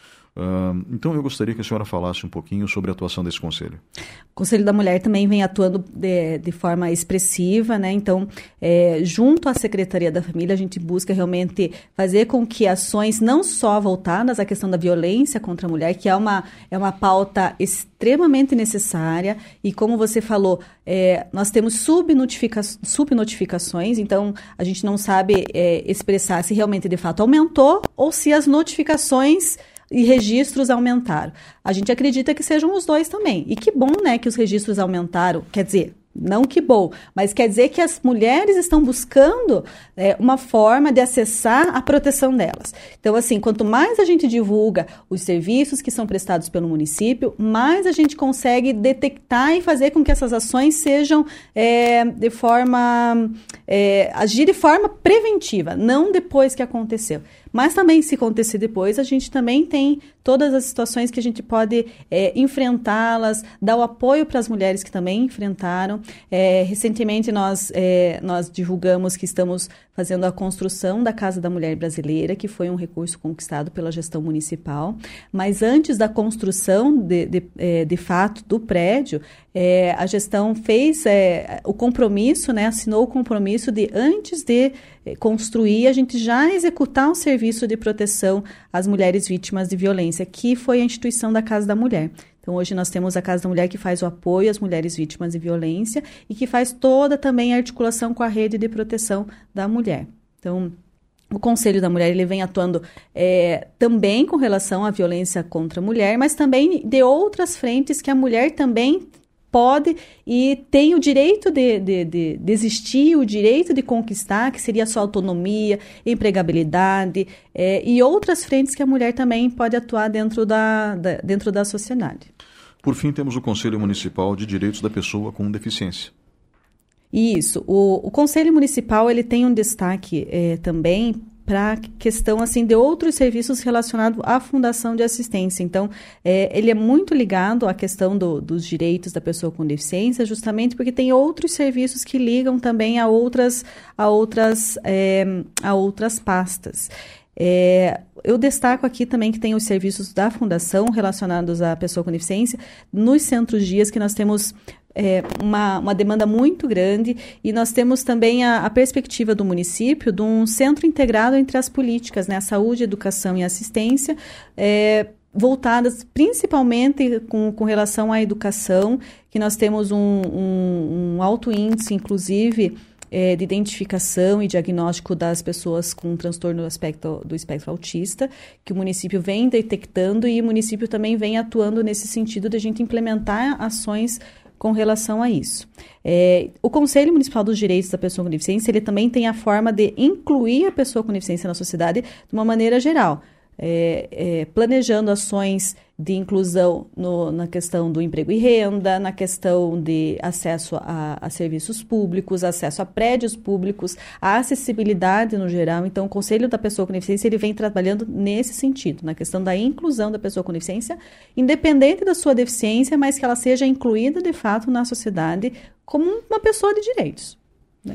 Uh, então eu gostaria que a senhora falasse um pouquinho sobre a atuação desse conselho. O Conselho da Mulher também vem atuando de, de forma expressiva, né? Então, é, junto à Secretaria da Família, a gente busca realmente fazer com que ações não só voltadas à questão da violência contra a mulher, que é uma, é uma pauta extremamente necessária, e como você falou, é, nós temos subnotifica, subnotificações, então a gente não sabe é, expressar se realmente de fato aumentou ou se as notificações e registros aumentaram. A gente acredita que sejam os dois também. E que bom, né, que os registros aumentaram. Quer dizer, não que bom, mas quer dizer que as mulheres estão buscando é, uma forma de acessar a proteção delas. Então, assim, quanto mais a gente divulga os serviços que são prestados pelo município, mais a gente consegue detectar e fazer com que essas ações sejam é, de forma... É, agir de forma preventiva, não depois que aconteceu. Mas também, se acontecer depois, a gente também tem todas as situações que a gente pode é, enfrentá-las, dar o apoio para as mulheres que também enfrentaram. É, recentemente, nós, é, nós divulgamos que estamos fazendo a construção da Casa da Mulher Brasileira, que foi um recurso conquistado pela gestão municipal. Mas antes da construção, de, de, é, de fato, do prédio, é, a gestão fez é, o compromisso, né, assinou o compromisso de, antes de é, construir, a gente já executar um serviço de proteção às mulheres vítimas de violência, que foi a instituição da Casa da Mulher. Então, hoje nós temos a Casa da Mulher que faz o apoio às mulheres vítimas de violência e que faz toda também a articulação com a rede de proteção da mulher. Então, o Conselho da Mulher ele vem atuando é, também com relação à violência contra a mulher, mas também de outras frentes que a mulher também pode e tem o direito de, de, de, de existir, o direito de conquistar, que seria a sua autonomia, empregabilidade é, e outras frentes que a mulher também pode atuar dentro da, da, dentro da sociedade. Por fim, temos o Conselho Municipal de Direitos da Pessoa com Deficiência. Isso. O, o Conselho Municipal ele tem um destaque é, também para a questão assim, de outros serviços relacionados à Fundação de Assistência. Então, é, ele é muito ligado à questão do, dos direitos da pessoa com deficiência, justamente porque tem outros serviços que ligam também a outras, a outras, é, a outras pastas. É, eu destaco aqui também que tem os serviços da Fundação relacionados à pessoa com deficiência nos centros dias, que nós temos é, uma, uma demanda muito grande, e nós temos também a, a perspectiva do município de um centro integrado entre as políticas, né, a saúde, educação e assistência, é, voltadas principalmente com, com relação à educação, que nós temos um, um, um alto índice, inclusive, É, de identificação e diagnóstico das pessoas com transtorno do espectro, do espectro autista, que o município vem detectando, e o município também vem atuando nesse sentido de a gente implementar ações com relação a isso. É, o Conselho Municipal dos Direitos da Pessoa com Deficiência, ele também tem a forma de incluir a pessoa com deficiência na sociedade de uma maneira geral. é, é, planejando ações de inclusão no, na questão do emprego e renda, na questão de acesso a, a serviços públicos, acesso a prédios públicos, a acessibilidade no geral. Então, o Conselho da Pessoa com Deficiência ele vem trabalhando nesse sentido, na questão da inclusão da pessoa com deficiência, independente da sua deficiência, mas que ela seja incluída de fato na sociedade como uma pessoa de direitos, né?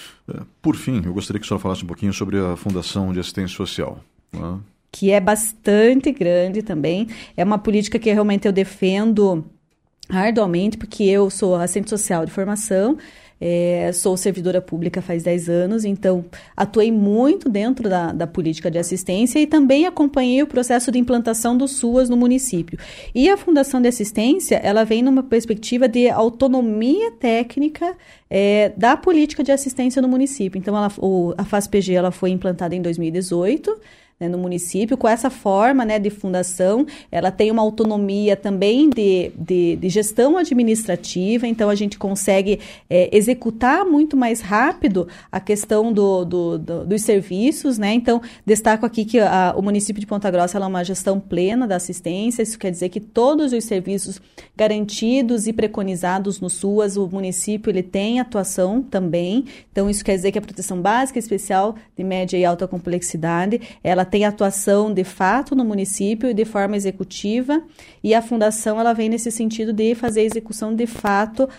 Por fim, eu gostaria que o senhor falasse um pouquinho sobre a Fundação de Assistência Social, né? Que é bastante grande também. É uma política que realmente eu defendo arduamente, porque eu sou assistente social de formação, é, sou servidora pública faz dez anos, então atuei muito dentro da, da política de assistência e também acompanhei o processo de implantação do SUAS no município. E a Fundação de Assistência, ela vem numa perspectiva de autonomia técnica é, da política de assistência no município. Então, ela, o, a FASPG ela foi implantada em dois mil e dezoito, né, no município, com essa forma, né, de fundação. Ela tem uma autonomia também de, de, de gestão administrativa, então a gente consegue é, executar muito mais rápido a questão do, do, do, dos serviços, né? Então, destaco aqui que a, o município de Ponta Grossa ela é uma gestão plena da assistência, isso quer dizer que todos os serviços garantidos e preconizados no SUAS, o município ele tem atuação também, então isso quer dizer que a proteção básica especial de média e alta complexidade, ela tem atuação de fato no município e de forma executiva, e a fundação ela vem nesse sentido de fazer a execução de fato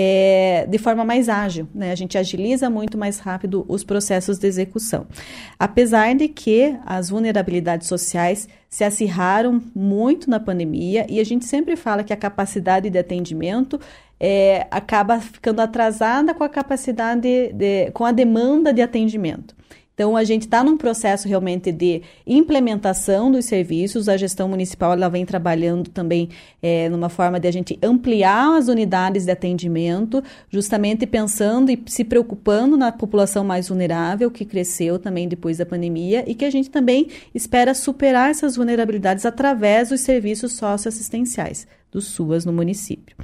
é, de forma mais ágil, né? A gente agiliza muito mais rápido os processos de execução. Apesar de que as vulnerabilidades sociais se acirraram muito na pandemia, e a gente sempre fala que a capacidade de atendimento é, acaba ficando atrasada com a capacidade, de, com a demanda de atendimento. Então, a gente está num processo realmente de implementação dos serviços, a gestão municipal ela vem trabalhando também é, numa forma de a gente ampliar as unidades de atendimento, justamente pensando e se preocupando na população mais vulnerável, que cresceu também depois da pandemia, e que a gente também espera superar essas vulnerabilidades através dos serviços socioassistenciais do SUAS no município.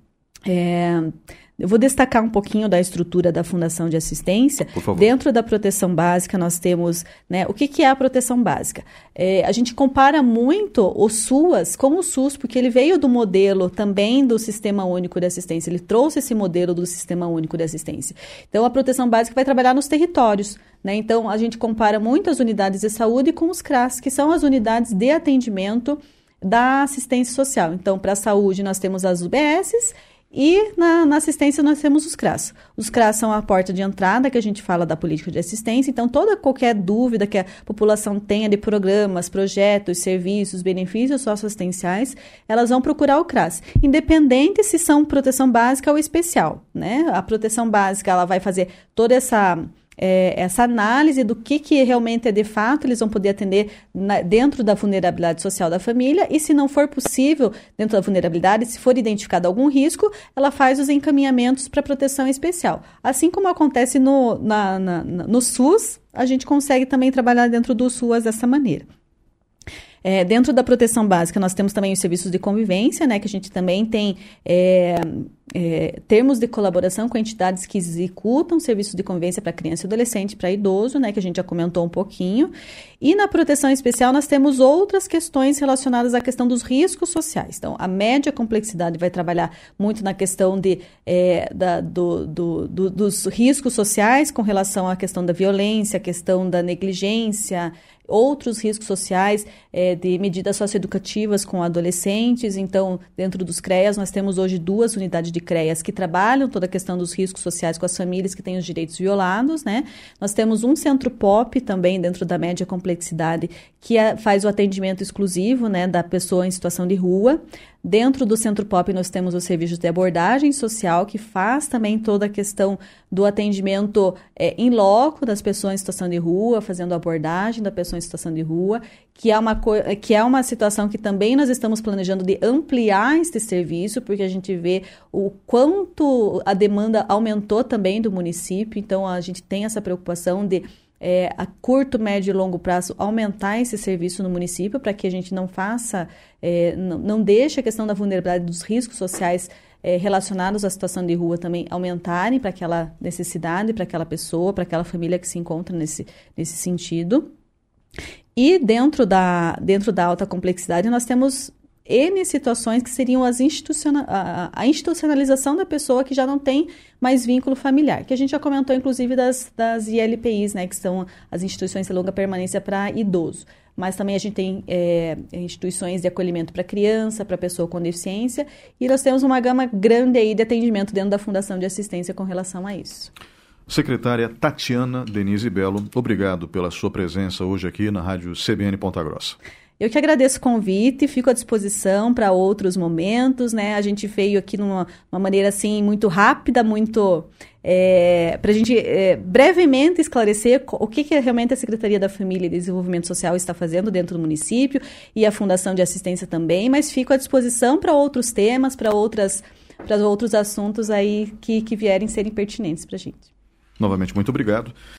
É... Eu vou destacar um pouquinho da estrutura da Fundação de Assistência. Por favor. Dentro da proteção básica, nós temos, né, o que, que é a proteção básica? É, a gente compara muito o SUAS com o SUS, porque ele veio do modelo também do Sistema Único de Assistência, ele trouxe esse modelo do Sistema Único de Assistência. Então, a proteção básica vai trabalhar nos territórios, né? Então, a gente compara muito as unidades de saúde com os CRAS, que são as unidades de atendimento da assistência social. Então, para a saúde, nós temos as U B Ss, e na, na assistência nós temos os CRAS. Os CRAS são a porta de entrada que a gente fala da política de assistência, então toda qualquer dúvida que a população tenha de programas, projetos, serviços, benefícios socioassistenciais, elas vão procurar o CRAS, independente se são proteção básica ou especial, né? A proteção básica ela vai fazer toda essa... É, essa análise do que, que realmente é de fato, eles vão poder atender na, dentro da vulnerabilidade social da família, e se não for possível, dentro da vulnerabilidade, se for identificado algum risco, ela faz os encaminhamentos para proteção especial. Assim como acontece no, na, na, no SUS, a gente consegue também trabalhar dentro do SUAS dessa maneira. É, dentro da proteção básica, nós temos também os serviços de convivência, né, que a gente também tem é, é, termos de colaboração com entidades que executam serviços de convivência para criança e adolescente, para idoso, né, que a gente já comentou um pouquinho. E na proteção especial, nós temos outras questões relacionadas à questão dos riscos sociais. Então, a média complexidade vai trabalhar muito na questão de, é, da, do, do, do, dos riscos sociais com relação à questão da violência, a questão da negligência, outros riscos sociais é, de medidas socioeducativas com adolescentes. Então, dentro dos CREAS, nós temos hoje duas unidades de CREAS que trabalham toda a questão dos riscos sociais com as famílias que têm os direitos violados, né? Nós temos um centro P O P também dentro da média complexidade que é, faz o atendimento exclusivo, né, da pessoa em situação de rua. Dentro do Centro P O P nós temos os serviços de abordagem social, que faz também toda a questão do atendimento é, in loco das pessoas em situação de rua, fazendo a abordagem da pessoa em situação de rua, que é, uma que é uma situação que também nós estamos planejando de ampliar este serviço, porque a gente vê o quanto a demanda aumentou também do município, então a gente tem essa preocupação de É, a curto, médio e longo prazo, aumentar esse serviço no município para que a gente não faça, é, não, não deixe a questão da vulnerabilidade dos riscos sociais é, relacionados à situação de rua também aumentarem para aquela necessidade, para aquela pessoa, para aquela família que se encontra nesse, nesse sentido. E dentro da, dentro da alta complexidade nós temos N situações que seriam as instituciona- a, a institucionalização da pessoa que já não tem mais vínculo familiar, que a gente já comentou inclusive das, das I L P Is, né, que são as instituições de longa permanência para idoso. Mas também a gente tem é, instituições de acolhimento para criança, para pessoa com deficiência, e nós temos uma gama grande aí de atendimento dentro da Fundação de Assistência com relação a isso. Secretária Tatiana Denise Bello, obrigado pela sua presença hoje aqui na Rádio C B N Ponta Grossa. Eu que agradeço o convite, fico à disposição para outros momentos, né? A gente veio aqui numa uma maneira assim muito rápida, muito é, para a gente é, brevemente esclarecer o que, que realmente a Secretaria da Família e Desenvolvimento Social está fazendo dentro do município e a Fundação de Assistência também, mas fico à disposição para outros temas, para outras, para outros assuntos aí que, que vierem serem pertinentes para a gente. Novamente, muito obrigado.